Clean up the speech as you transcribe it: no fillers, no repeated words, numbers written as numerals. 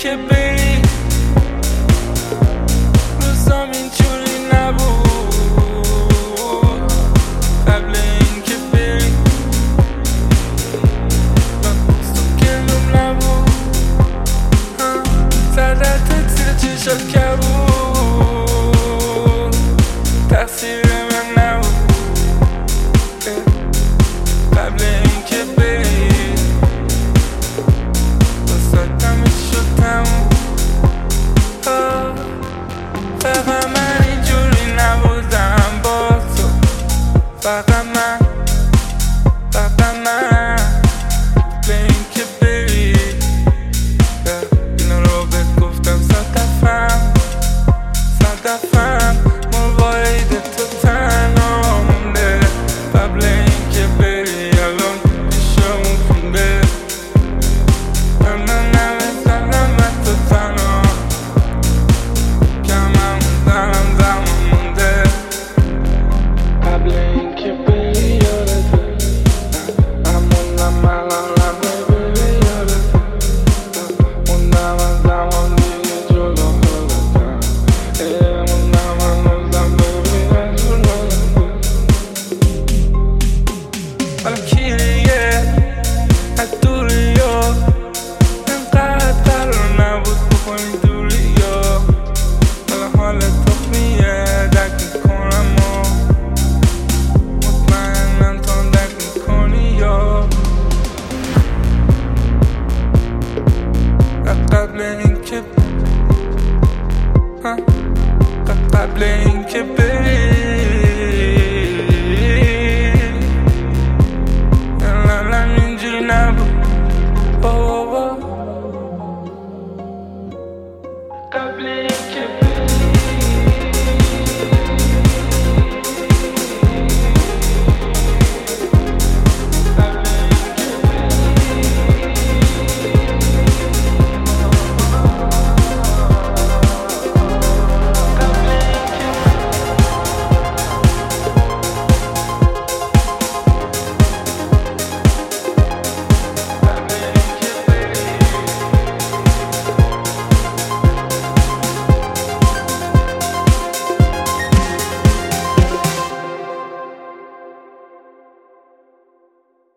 اینکه بری روزام اینجوری نبود، قبل اینکه بری گلوم نبود، زدت زیر چشات کبود، تقصیر من نبود. قبل اینکه بری واسه شد تموم. فقط من اینجوری نبودم با تو، فقط من به اینکه بری اینو رو بهت گفتم صد دفعه موارد تو تنها مونده. قبل اینکه بری الان پیشمون خونده، من نمی‌زنم تو تنها، کمم دارم زمان مونده. قبل اینکه بری یادته، همونم الانم ببری یادته، موندم از زمان دیگه جلو خودتم، موندم هنوزم ببینم جلو خودتم. حالا کی دیگه از دوری ها انقدر قرار نبود بکنی دوری ها. حالا حال تخمیه درک میکنم و مطمئنم تو درک میکنی یا قبل اینکه بری